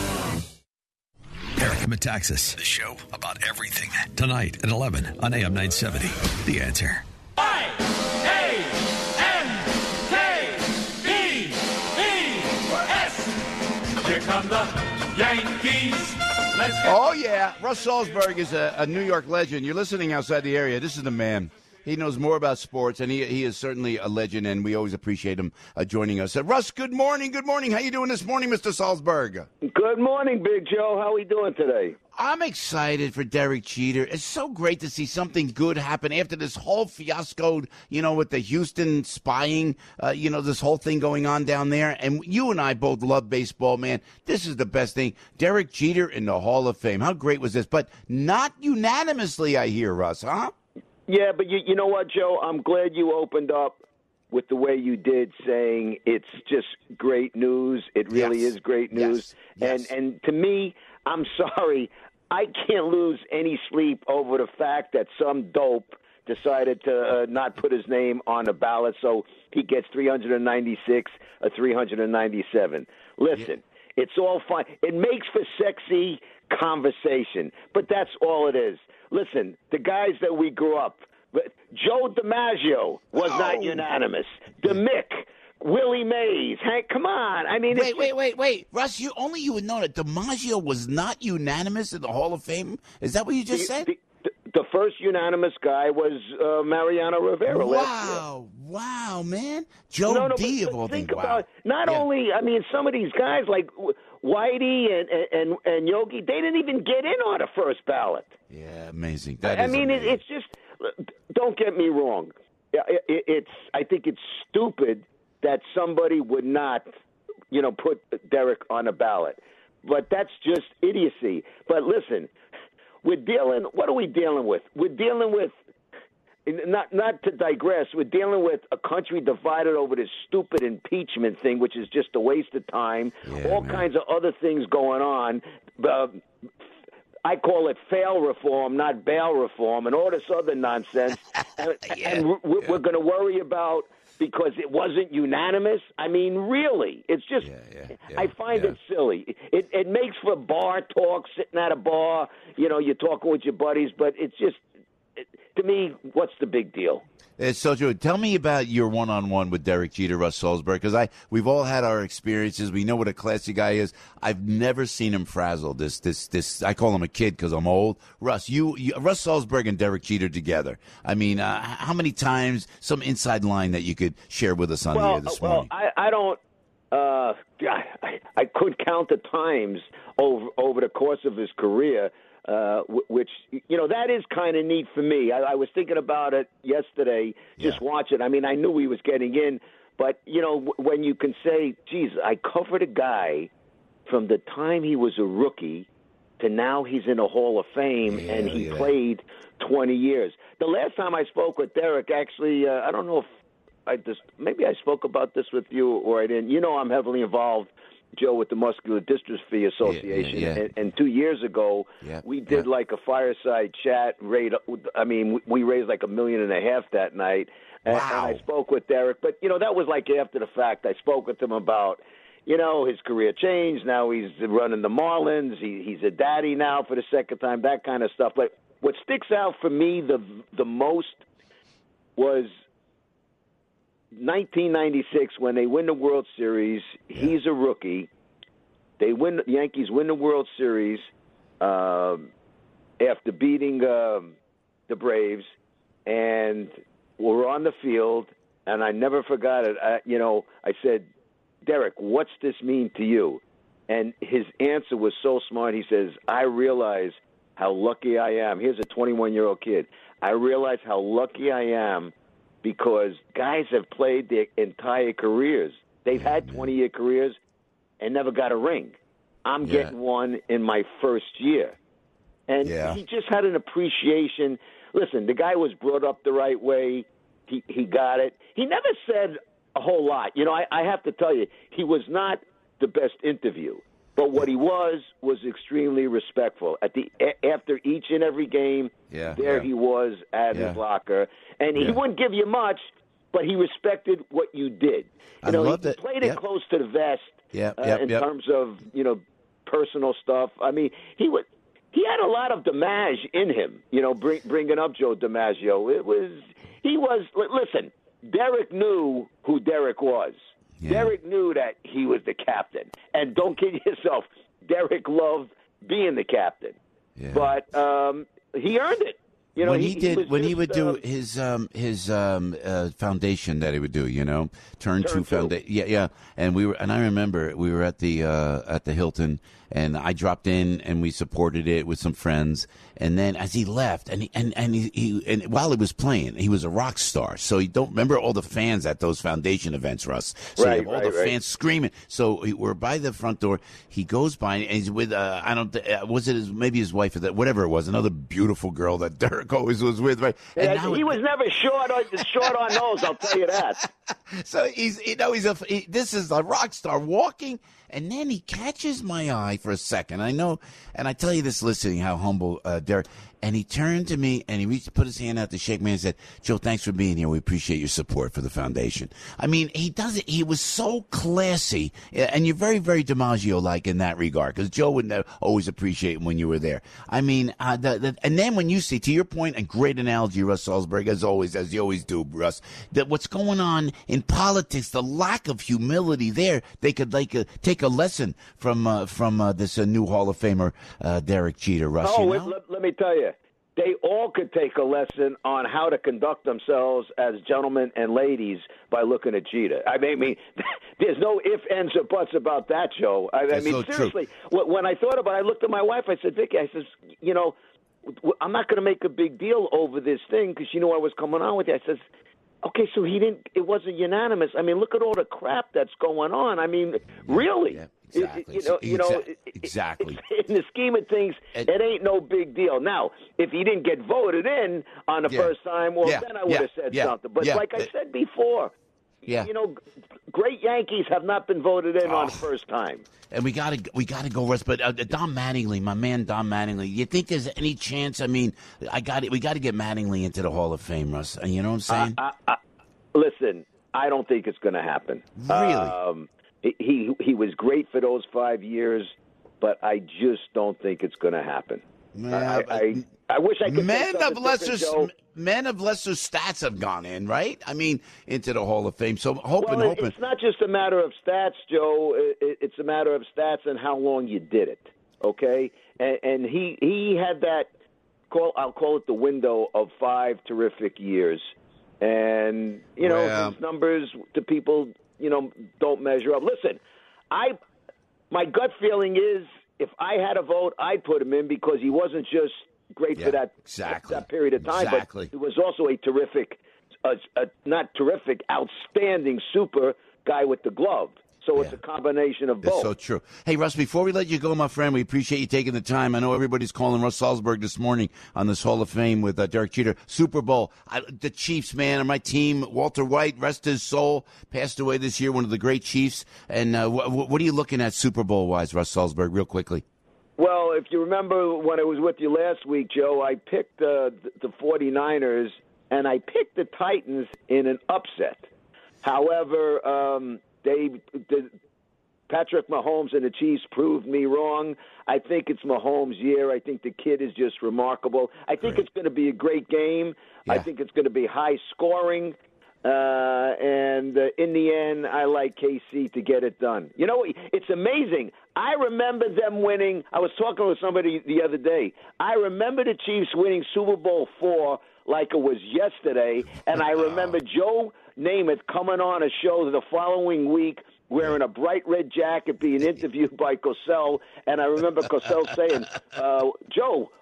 Eric Metaxas, the show about everything. Tonight at eleven on A M nine seventy The Answer. I A N K B E S. Here come the Yankees. Let's go. Oh, yeah. Russ Salzberg is a, a New York legend. You're listening outside the area. This is the man. He knows more about sports, and he he is certainly a legend, and we always appreciate him uh, joining us. Uh, Russ, good morning. Good morning. How you doing this morning, Mister Salzberg? Good morning, Big Joe. How are we doing today? I'm excited for Derek Jeter. It's so great to see something good happen after this whole fiasco, you know, with the Houston spying, uh, you know, this whole thing going on down there. And you and I both love baseball, man. This is the best thing. Derek Jeter in the Hall of Fame. How great was this? But not unanimously, I hear, Russ, huh? Yeah, but you, you know what, Joe? I'm glad you opened up with the way you did, saying it's just great news. It really Yes. is great news. Yes. And and to me, I'm sorry, I can't lose any sleep over the fact that some dope decided to uh, not put his name on the ballot, so he gets three hundred ninety-six or three hundred ninety-seven. Listen, it's all fine. It makes for sexy conversation, but that's all it is. Listen, the guys that we grew up, Joe DiMaggio was Oh. not unanimous. DeMick, Willie Mays, Hank, come on. I mean, Wait, it's wait, wait, wait. Russ, you only you would know that DiMaggio was not unanimous in the Hall of Fame? Is that what you just the, said? The, the, the first unanimous guy was uh, Mariano Rivera last year. Wow, wow, man. Joe no, no, D but, of all but think things. Wow. about not Yeah. only, I mean, some of these guys like Whitey and, and, and Yogi, they didn't even get in on the first ballot. Yeah, amazing. That I is mean, it, amazing. it's just, don't get me wrong. It, it, it's, I think it's stupid that somebody would not, you know, put Derek on a ballot. But that's just idiocy. But listen, we're dealing, what are we dealing with? We're dealing with, not not to digress, we're dealing with a country divided over this stupid impeachment thing, which is just a waste of time. Yeah, All man. kinds of other things going on. Uh, I call it fail reform, not bail reform, and all this other nonsense. and Yeah, and we're, yeah. we're going to worry about because it wasn't unanimous. I mean, really, it's just. Yeah, yeah, I yeah, find yeah. it silly. It it makes for bar talk, sitting at a bar. You know, you're talking with your buddies, but it's just. To me, what's the big deal? It's so true. Tell me about your one-on-one with Derek Jeter, Russ Salzberg, because I we've all had our experiences. We know what a classy guy is. I've never seen him frazzled. This this this. I call him a kid because I'm old. Russ, you, you Russ Salzberg and Derek Jeter together. I mean, uh, how many times? Some inside line that you could share with us on the well, air this well, morning. I, I don't. Uh, I, I could count the times over over the course of his career. Uh, which, you know, that is kind of neat for me. I, I was thinking about it yesterday, just Yeah. watching. I mean, I knew he was getting in, but, you know, w- when you can say, geez, I covered a guy from the time he was a rookie to now he's in a Hall of Fame, Yeah, and he look at that. played twenty years. The last time I spoke with Derek, actually, uh, I don't know if I just, maybe I spoke about this with you or I didn't. You know, I'm heavily involved, Joe, with the Muscular Dystrophy Association, yeah, yeah. And, and two years ago, Yeah, we did yeah. like a fireside chat. Rate, I mean, we raised like a million and a half that night, and, Wow. and I spoke with Derek. But you know, that was like after the fact. I spoke with him about, you know, his career changed. Now he's running the Marlins. He, he's a daddy now for the second time. That kind of stuff. But what sticks out for me the the most was nineteen ninety-six when they win the World Series. He's a rookie. They win. The Yankees win the World Series uh, after beating uh, the Braves, and we're on the field. And I never forgot it. I, you know, I said, Derek, what's this mean to you? And his answer was so smart. He says, I realize how lucky I am. Here's a twenty-one-year-old kid. I realize how lucky I am because guys have played their entire careers. They've had twenty-year careers and never got a ring. I'm Yeah. getting one in my first year. And Yeah. he just had an appreciation. Listen, the guy was brought up the right way. He he got it. He never said a whole lot. You know, I, I have to tell you, he was not the best interview. But what he was was extremely respectful. At the a, after each and every game, Yeah, there yeah. he was at Yeah. his locker, and he Yeah. wouldn't give you much, but he respected what you did. You I know, loved he it. played it Yep. close to the vest Yep, uh, yep, in yep. terms of you know personal stuff. I mean, he would. He had a lot of Dimage in him, you know, bring, bringing up Joe DiMaggio. It was, he was, li- listen, Derek knew who Derek was. Derek knew that he was the captain. And don't kid yourself, Derek loved being the captain. But um, he earned it. You know, when he, he did, was when he just, would do uh, his um, his um, uh, foundation that he would do, you know, turn, Turn to two. foundation, yeah, yeah. And we were, and I remember we were at the uh, at the Hilton, and I dropped in and we supported it with some friends. And then as he left, and he, and and he, he and while he was playing, he was a rock star. So you don't remember all the fans at those foundation events, Russ. So Right, you have all right, the right. fans screaming. So we we're by the front door. He goes by and he's with uh, I don't uh, was it his, maybe his wife or that whatever it was, another beautiful girl that Derek always was with. Right? And yeah, now he was never short on, short on those, I'll tell you that. So he's, you know, he's a, he, this is a rock star walking, and then he catches my eye for a second. I know, and I tell you this listening, how humble uh, Derek, and he turned to me and he reached, put his hand out to shake me and said, Joe, thanks for being here. We appreciate your support for the foundation. I mean, he does it. He was so classy, and you're very, very DiMaggio-like in that regard, because Joe would never, always appreciate when you were there. I mean, uh, the, the, and then when you see, to your point, a great analogy, Russ Salzberg, as always, as you always do, Russ, that what's going on in politics, the lack of humility there, they could like uh, take a lesson from uh, from uh, this uh, new Hall of Famer, uh, Derek Jeter, Russ. Oh, you wait, know? let, let me tell you, they all could take a lesson on how to conduct themselves as gentlemen and ladies by looking at Jeter. I mean, I mean there's no ifs, ands, or buts about that, Joe. I, I That's mean, so true. seriously, wh- when I thought about it, I looked at my wife, I said, Vicky, I says, you know, w- I'm not going to make a big deal over this thing because you know I was coming on with you. I says, okay, so he didn't, it wasn't unanimous. I mean, look at all the crap that's going on. I mean, really? Yeah, exactly. It- you know, you know, Exa- it- it- exactly. in the scheme of things, it ain't no big deal. Now, if he didn't get voted in on the Yeah. first time, well, Yeah. then I would Yeah. have said Yeah. something. But Yeah. like I said before, Yeah. you know, great Yankees have not been voted in on the first time. And we gotta, we gotta go, Russ. But uh, Don Mattingly, my man, Don Mattingly. You think there's any chance? I mean, I got it. We got to get Mattingly into the Hall of Fame, Russ. Uh, You know what I'm saying? I, I, listen, I don't think it's going to happen. Really? Um, he, he he was great for those five years, but I just don't think it's going to happen. I, I, I wish I could. say men something of lesser different, Joe. men of lesser stats have gone in, right? I mean, into the Hall of Fame. So hoping, Well, it- hoping. it's not just a matter of stats, Joe. It- it- It's a matter of stats and how long you did it. Okay, and, and he he had that. Call I'll call it the window of five terrific years, and you know Well- his numbers to people you know don't measure up. Listen, I my gut feeling is if I had a vote, I'd put him in because he wasn't just great Yeah, for that exactly. that period of time, Exactly. but he was also a terrific, a, a, not terrific, outstanding super guy with the glove. So it's a combination of That's both. so true. Hey, Russ, before we let you go, my friend, we appreciate you taking the time. I know everybody's calling Russ Salzberg this morning on this Hall of Fame with uh, Derek Jeter. Super Bowl. I, the Chiefs, man, and my team, Walter White, rest his soul, passed away this year, one of the great Chiefs. And uh, wh- wh- what are you looking at Super Bowl-wise, Russ Salzberg, real quickly? Well, if you remember when I was with you last week, Joe, I picked uh, the 49ers, and I picked the Titans in an upset. However, um, they the, Patrick Mahomes and the Chiefs proved me wrong. I think it's Mahomes' year. I think the kid is just remarkable. I think Great. it's going to be a great game. I Yeah. think it's going to be high scoring. Uh, and uh, in the end, I like K C to get it done. You know, it's amazing. I remember them winning. I was talking with somebody the other day. I remember the Chiefs winning Super Bowl four like it was yesterday, and I remember Joe Namath coming on a show the following week wearing a bright red jacket being interviewed by Cosell, and I remember Cosell saying, uh, Joe,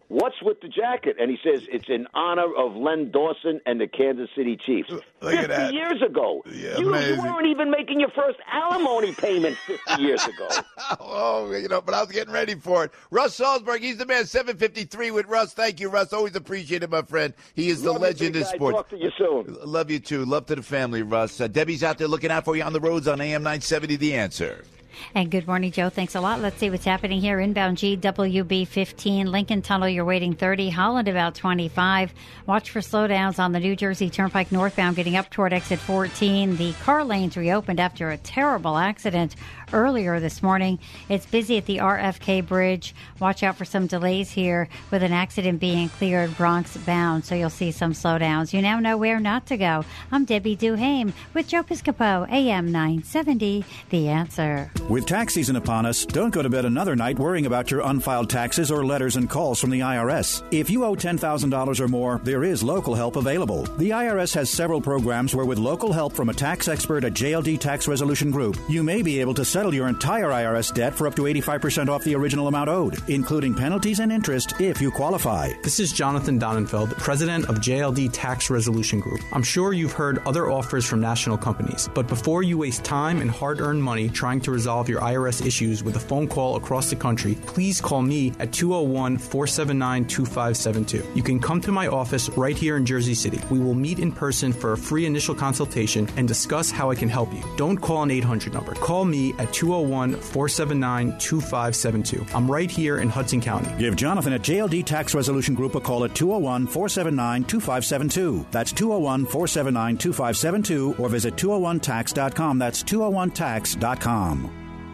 what's with the jacket? And he says, it's in honor of Len Dawson and the Kansas City Chiefs. Look fifty at that. years ago. Yeah, you, you amazing. weren't even making your first alimony payment fifty years ago. Oh, you know, but I was getting ready for it. Russ Salzberg, he's the man, seven fifty-three with Russ. Thank you, Russ. Always appreciate it, my friend. He is Love the you, legend big in guy. sports. Talk to you soon. Love you, too. Love to the family, Russ. Uh, Debbie's out there looking out for you on the roads on A M nine seventy, The Answer. And good morning, Joe. Thanks a lot. Let's see what's happening here. Inbound G W B fifteen. Lincoln Tunnel, you're waiting thirty. Holland about twenty-five. Watch for slowdowns on the New Jersey Turnpike northbound getting up toward exit fourteen. The car lanes reopened after a terrible accident earlier this morning. It's busy at the R F K Bridge. Watch out for some delays here with an accident being cleared Bronx bound, so you'll see some slowdowns. You now know where not to go. I'm Debbie Duhame with Joe Piscopo, A M nine seventy, The Answer. With tax season upon us, don't go to bed another night worrying about your unfiled taxes or letters and calls from the I R S. If you owe ten thousand dollars or more, there is local help available. The I R S has several programs where with local help from a tax expert at J L D Tax Resolution Group, you may be able to settle your entire I R S debt for up to eighty-five percent off the original amount owed, including penalties and interest if you qualify. This is Jonathan Donenfeld, president of J L D Tax Resolution Group. I'm sure you've heard other offers from national companies, but before you waste time and hard-earned money trying to resolve your I R S issues with a phone call across the country, please call me at two oh one, four seven nine, two five seven two. You can come to my office right here in Jersey City. We will meet in person for a free initial consultation and discuss how I can help you. Don't call an eight hundred number. Call me at two oh one, four seven nine, two five seven two. I'm right here in Hudson County. Give Jonathan at J L D Tax Resolution Group a call at two oh one, four seven nine, two five seven two. That's two oh one, four seven nine, two five seven two or visit two oh one tax dot com. That's two oh one tax dot com.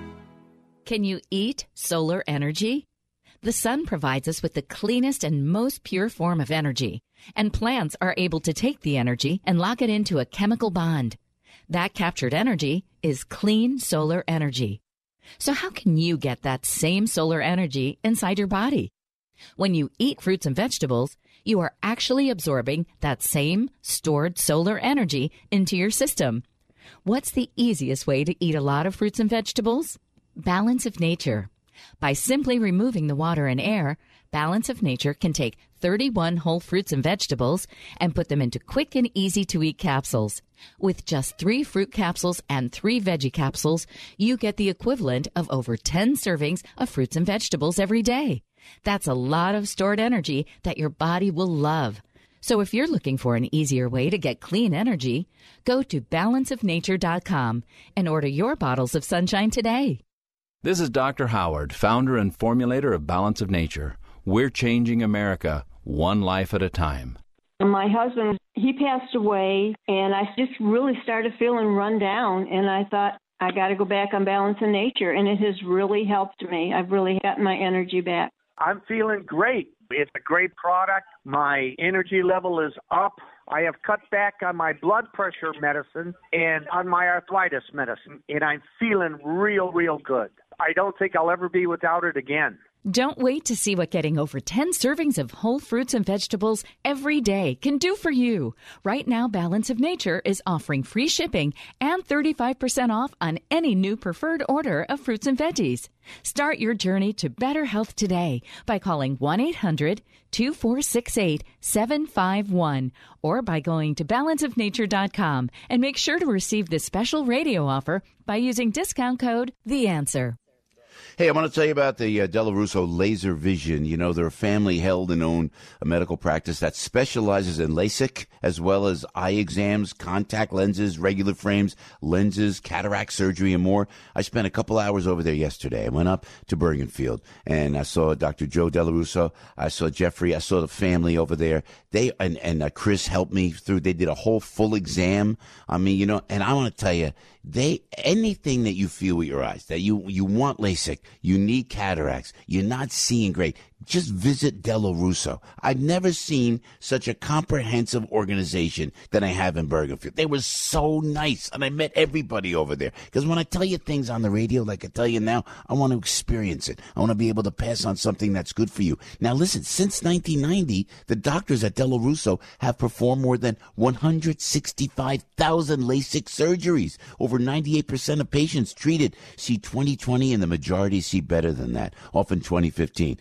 Can you eat solar energy? The sun provides us with the cleanest and most pure form of energy, and plants are able to take the energy and lock it into a chemical bond. That captured energy is clean solar energy. So how can you get that same solar energy inside your body? When you eat fruits and vegetables, you are actually absorbing that same stored solar energy into your system. What's the easiest way to eat a lot of fruits and vegetables? Balance of Nature. By simply removing the water and air, Balance of Nature can take thirty-one whole fruits and vegetables and put them into quick and easy-to-eat capsules. With just three fruit capsules and three veggie capsules, you get the equivalent of over ten servings of fruits and vegetables every day. That's a lot of stored energy that your body will love. So if you're looking for an easier way to get clean energy, go to balance of nature dot com and order your bottles of sunshine today. This is Doctor Howard, founder and formulator of Balance of Nature. We're changing America, one life at a time. My husband, he passed away, and I just really started feeling run down, and I thought, I got to go back on Balance of Nature, and it has really helped me. I've really gotten my energy back. I'm feeling great. It's a great product. My energy level is up. I have cut back on my blood pressure medicine and on my arthritis medicine, and I'm feeling real, real good. I don't think I'll ever be without it again. Don't wait to see what getting over ten servings of whole fruits and vegetables every day can do for you. Right now, Balance of Nature is offering free shipping and thirty-five percent off on any new preferred order of fruits and veggies. Start your journey to better health today by calling one eight hundred, two four six eight, seven five one or by going to balance of nature dot com and make sure to receive this special radio offer by using discount code The Answer. Hey, I want to tell you about the uh, Della Russo Laser Vision. You know, they're a family-held and owned a medical practice that specializes in LASIK, as well as eye exams, contact lenses, regular frames, lenses, cataract surgery, and more. I spent a couple hours over there yesterday. I went up to Bergenfield, and I saw Doctor Joe Della Russo. I saw Jeffrey. I saw the family over there. They and, and uh, Chris helped me through. They did a whole full exam on me, you know, and I want to tell you, they anything that you feel with your eyes, that you, you want LASIK, you need cataracts, you're not seeing great, just visit Della Russo. I've never seen such a comprehensive organization than I have in Bergenfield. They were so nice, and I met everybody over there. Because when I tell you things on the radio, like I tell you now, I want to experience it. I want to be able to pass on something that's good for you. Now listen, since nineteen ninety, the doctors at Della Russo have performed more than one hundred sixty-five thousand LASIK surgeries. Over ninety-eight percent of patients treated see twenty twenty, and the majority see better than that, often twenty fifteen. Doctor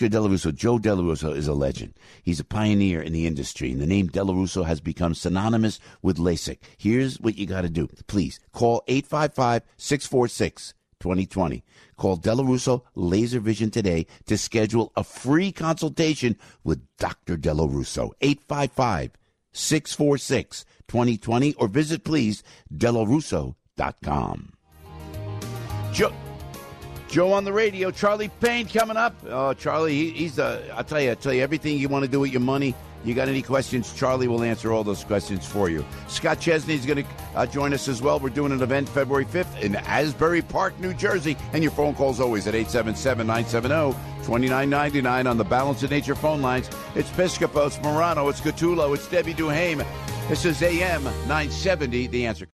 Doctor Della Russo, Joe Della Russo is a legend. He's a pioneer in the industry, and the name Della Russo has become synonymous with LASIK. Here's what you got to do. Please call eight five five, six four six, two zero two zero. Call Della Russo Laser Vision today to schedule a free consultation with Doctor Della Russo. eight five five, six four six, two zero two zero or visit, please, della russo dot com. Joe, Joe on the radio. Charlie Payne coming up. Oh, Charlie, he, he's the, I'll tell you, I'll tell you everything you want to do with your money. You got any questions, Charlie will answer all those questions for you. Scott Chesney's going to uh, join us as well. We're doing an event February fifth in Asbury Park, New Jersey. And your phone calls always at eight seven seven, nine seven zero, two nine nine nine on the Balance of Nature phone lines. It's Piscopo, it's Morano, it's Gattulo, it's Debbie Duhame. This is A M nine seventy, The Answer.